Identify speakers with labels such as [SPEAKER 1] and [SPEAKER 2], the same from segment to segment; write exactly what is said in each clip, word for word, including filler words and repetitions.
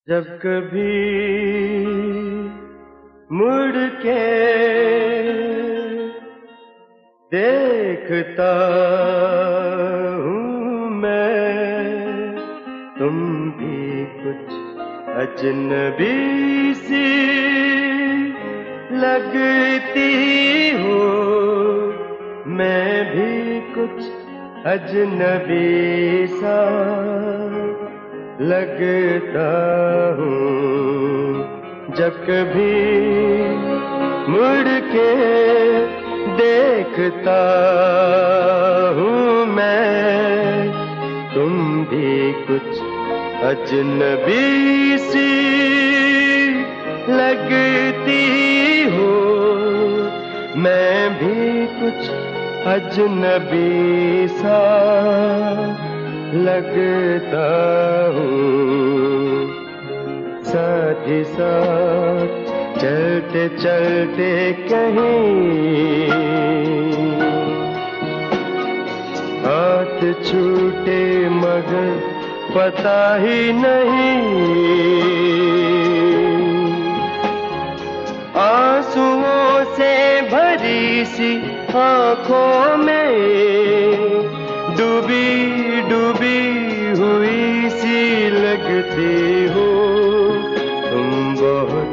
[SPEAKER 1] जब कभी मुड़ के देखता हूँ मैं, तुम भी कुछ अजनबी सी लगती हो, मैं भी कुछ अजनबी सा लगता हूँ। जब कभी मुड़ के देखता हूँ मैं, तुम भी कुछ अजनबी सी लगती हो, मैं भी कुछ अजनबी सा लगता हूँ। साथ ही साथ चलते चलते कहीं हाथ छूटे मगर पता ही नहीं, आंसुओं से भरी सी आँखों में डूबी डूबी हुई सी लगती हो, तुम बहुत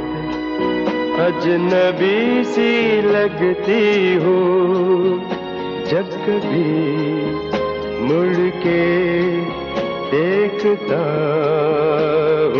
[SPEAKER 1] अजनबी सी लगती हो। जब कभी मुड़ के देखता